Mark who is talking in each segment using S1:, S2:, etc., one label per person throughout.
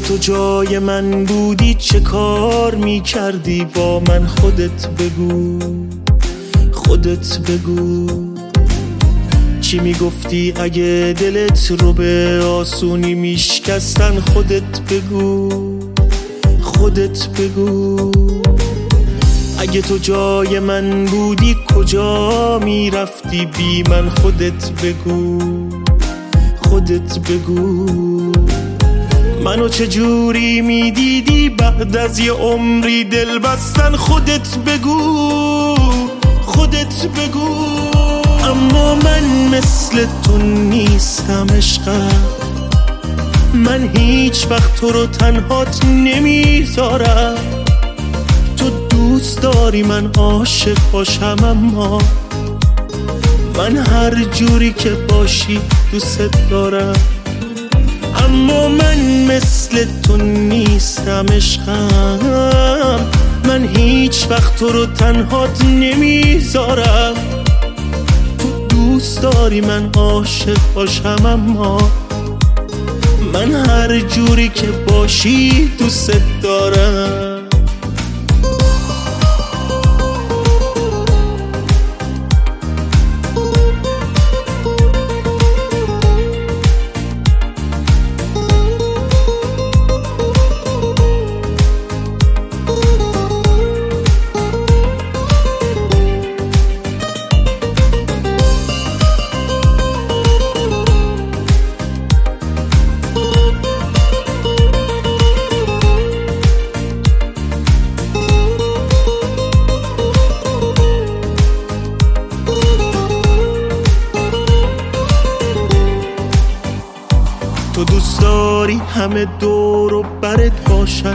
S1: اگه تو جای من بودی چه کار میکردی با من؟ خودت بگو، خودت بگو. چی میگفتی اگه دلت رو به آسونی میشکستن؟ خودت بگو، خودت بگو. اگه تو جای من بودی کجا میرفتی بی من؟ خودت بگو، خودت بگو. منو چجوری میدیدی بعد از یه عمری دل بستن؟ خودت بگو، خودت بگو. اما من مثل تو نیستم عشقم، من هیچ وقت تو رو تنهات نمیذارم. تو دوست داری من عاشق باشم، اما من هر جوری که باشی دوست دارم. اما من مثل تو نیستم عشقم، من هیچ وقت تو رو تنهات نمیذارم. تو دوست داری من عاشق باشم، اما من هر جوری که باشی دوست دارم. تو دوست داری همه دور و برت باشن،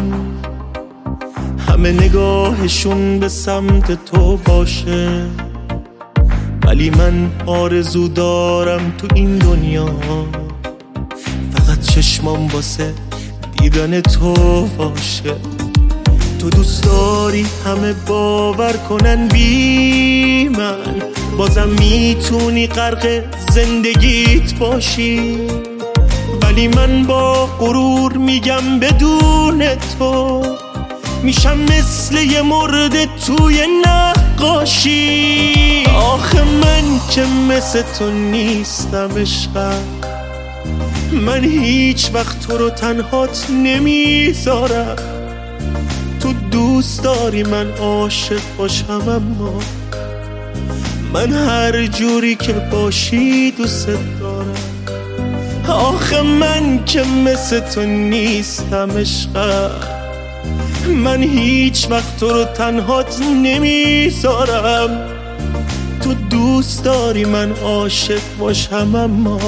S1: همه نگاهشون به سمت تو باشه، ولی من آرزو دارم تو این دنیا فقط چشمام واسه دیدن تو باشه. تو دوست داری همه باور کنن بی من، بازم میتونی غرق زندگیت باشی، ولی من با غرور میگم بدون تو میشم مثل یه مرده توی نقاشی. آخه من که مثل تو نیستم عشقم، من هیچ وقت تو رو تنهات نمیذارم. تو دوست داری من عاشق باشم، اما من هر جوری که باشی دوست دارم. آخه من که مثل تو نیستم عشقم، من هیچ وقت تو رو تنهات نمیذارم. تو دوست داری من عاشق باشم، اما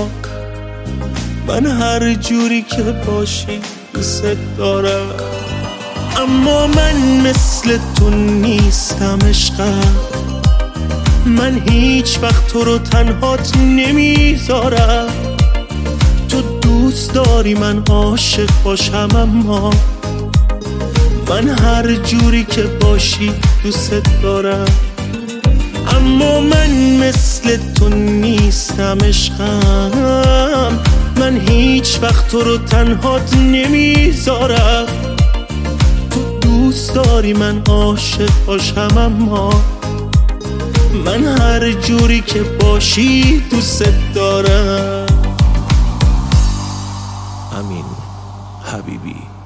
S1: من هر جوری که باشی دوست دارم. اما من مثل تو نیستم عشقم، من هیچ وقت تو رو تنهات نمیذارم. تو دوست داری من عاشق باشم، اما من هر جوری که باشی دوست دارم. اما من مثل تو نیستم عشقم، من هیچ وقت تو رو تنهات نمیذارم. تو دوست داری من عاشق باشم، اما من هر جوری که باشی دوست دارم. امین حبیبی.